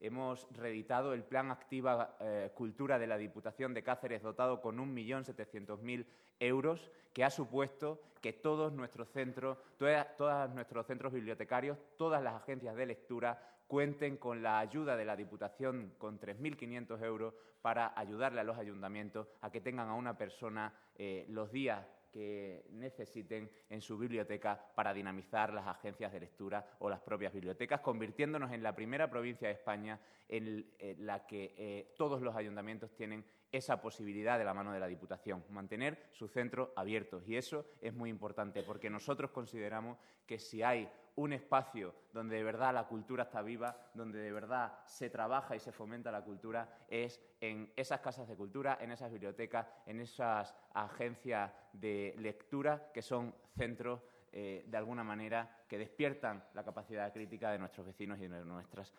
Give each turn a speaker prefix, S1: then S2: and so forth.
S1: hemos reeditado el Plan Activa Cultura de la Diputación de Cáceres, dotado con 1.700.000 euros, que ha supuesto que todos nuestros centros bibliotecarios, todas las agencias de lectura, cuenten con la ayuda de la Diputación con 3.500 euros para ayudarle a los ayuntamientos a que tengan a una persona los días que necesiten en su biblioteca para dinamizar las agencias de lectura o las propias bibliotecas, convirtiéndonos en la primera provincia de España en la que todos los ayuntamientos tienen esa posibilidad de la mano de la Diputación, mantener sus centros abiertos. Y eso es muy importante, porque nosotros consideramos que si hay un espacio donde de verdad la cultura está viva, donde de verdad se trabaja y se fomenta la cultura, es en esas casas de cultura, en esas bibliotecas, en esas agencias de lectura, que son centros, de alguna manera, que despiertan la capacidad crítica de nuestros vecinos y de nuestras